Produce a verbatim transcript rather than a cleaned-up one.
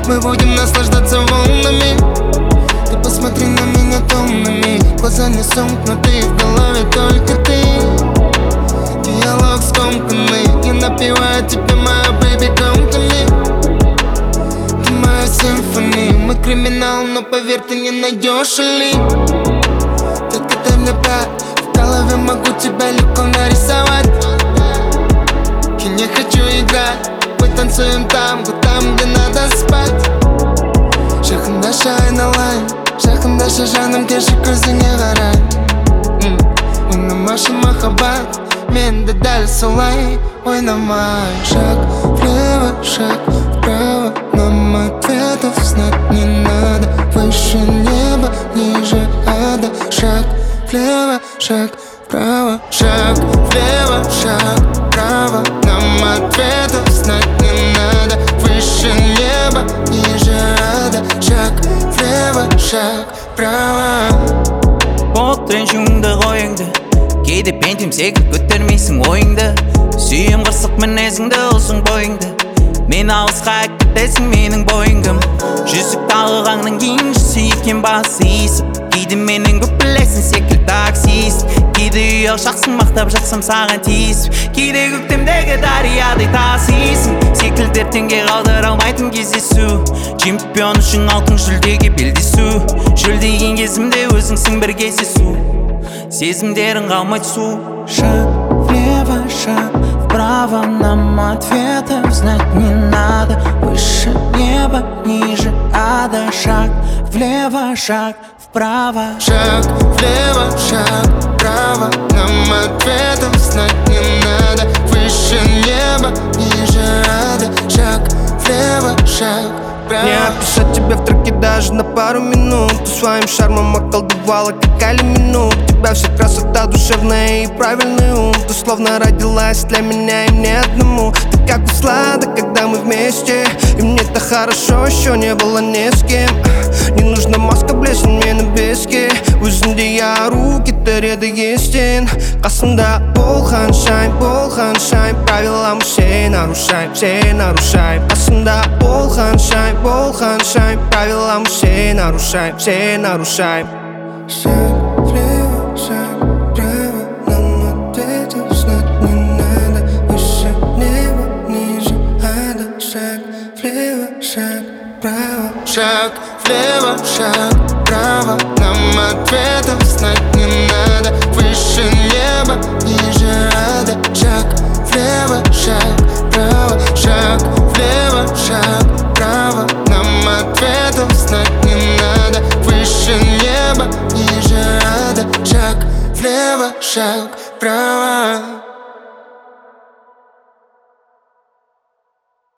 Мы будем наслаждаться волнами. Ты посмотри на меня томными, глаза не сомкнуты, в голове только ты. Диалог скомканный, не напеваю тебе, моя baby, come to me. Ты моя симфония, мы криминал, но поверь, ты не найдешь ли. Только дай мне пять, в голове могу тебя легко нарисовать. Я не хочу играть, мы танцуем там, там, где надо спать. Жақында айналайын, жақында жаным келші көзіңе қарай. Ойнамашы махаббат, мен де дәл солай ойнамай. Шаг влево, шаг вправо, нам ответов знать не надо. Выше неба, ниже ада. Шаг влево, шаг вправо, шаг влево, шаг вправо, нам ответов знать не надо. Выше неба, ниже ада. Шаг влево, шаг вправо. Ботрен жуңды қойыңды, кейде пентім секіліп көтермейсің ойыңды. Сүйем қырсық мінезіңді, ұзын бойыңды. Мен алысқа кетесің менің бойыңдым. Жүзік тағығаннан кейін сүйкен басы иісіп. Кейде менің көп білесің секіл таксист. Кейде үй алшақсың мақтап жатсам саған тиісіп. Кейде көктемдегі дариядай тасисың. Секілді ертеңге қалдыра алмайтын кездесу. Чемпион үшін алтын жүлдеге белдесу. Жүлдеген кезімде өзіңсің бір кездесу. Сезімдерің қалмайды су. Шаг влево, шаг вправо, нам ответов знать не надо. Выше неба, ниже ада. Шаг влево, шаг вправо. Шаг влево, шаг вправо, нам ответов знать не надо. Выше неба, ниже ада. Шаг влево, шаг вправо. Не описать тебя в треке даже на пару минут. Ты своим шармом околдовала, как алюминум. У тебя вся красота душевная и правильный ум. Ты словно родилась для меня и мне одному. Ты как услада, когда мы вместе. И мне-то хорошо, еще не было ни с кем. Не нужна маска, блесен мне на беске. Өзінде яру, кетіреді естен. Қасымда болған шайм, болған шайм. Правила мы все нарушаем, все нарушаем. Қасымда болған шайм, болған шайм. Правила мы все нарушаем, все нарушаем. Шаг влево, шаг вправо, нам ответов знать не надо. Выше неба, ниже ада. Шаг влево, шаг вправо. Шаг влево, шаг вправо, нам ответов знать не надо. Выше неба, ниже ада. Шаг влево, шаг вправо. Шаг влево, шаг вправо, нам ответов знать не надо. Выше неба, ниже ада. Шаг влево, шаг вправо.